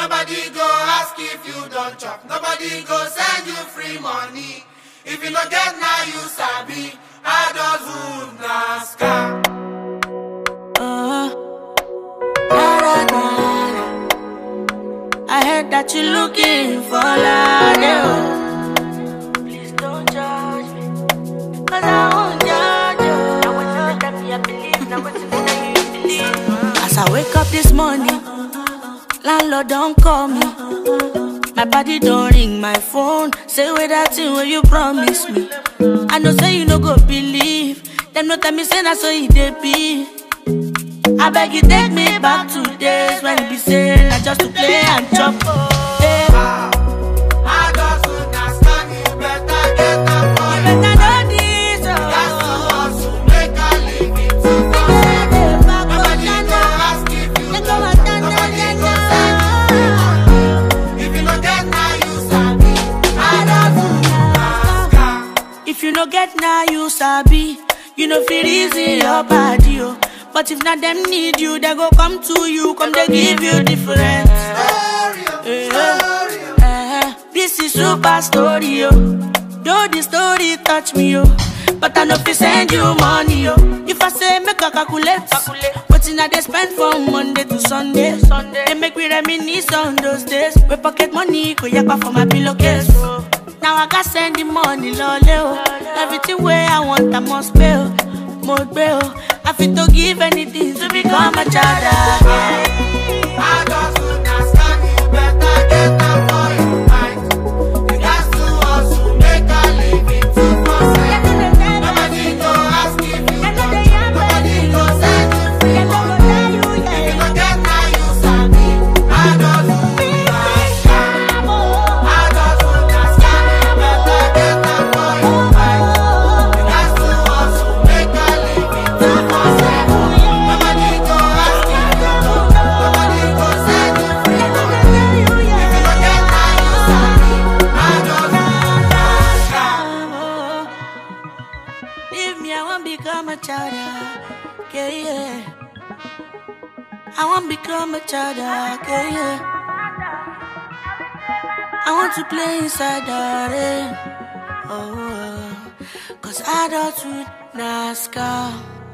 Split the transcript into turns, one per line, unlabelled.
Nobody go ask if you don't chop. Nobody go send you free money. If you no get now you sabi. Adulthood na scam.
I heard that you're looking for love. Please don't judge me, 'cause I won't judge you. Now what's that me I believe, now what's that you believe. As I wake up this morning, landlord don't call me. My body don't ring my phone. Say with that thing where you promise me. I know say you no go believe. Them no tell me say that's so it dey be. I beg you take me back to days when you be saying I just to play and chop. Hey.
Adulthood na scam, you better get up for
You
it.
better know this.
That's to hustle, make a living to concept. Nobody go ask if you don't chop. Nobody go send you free money. If you no get now you sabi. Adulthood na scam.
If you no get now you sabi. You know feel easy your body, oh. But if not them need you, they go come to you, come they give you different. This is super story, oh. Though the story touch me, oh. But I know if send you money, oh. If I say make a calculate. But in they spend from Monday to Sunday. They make me reminisce on those days. We pocket money, go yakpa for my pillowcase. Now I got send the money, loleo. Everything where I want, I must pay. More bail. I fit to give anything to become a child again.
Adulthood na scam, you better get up for your mind. You got to hustle, make a living to concept. Nobody go ask if you don't chop. Nobody go send you free money. If you no get now you sabi. Adulthood na scam. Adulthood na scam, you better get up for your mind. You got to hustle, make a living to concept. Nobody go ask if you don't chop. Nobody go send you free money. If you no get now you sabi. Adulthood na scam.
Leave me, I won't become a child. Yeah, yeah. I won't become a child. Yeah, yeah. I want to play inside the rain. Oh, 'cause adulthood na scam.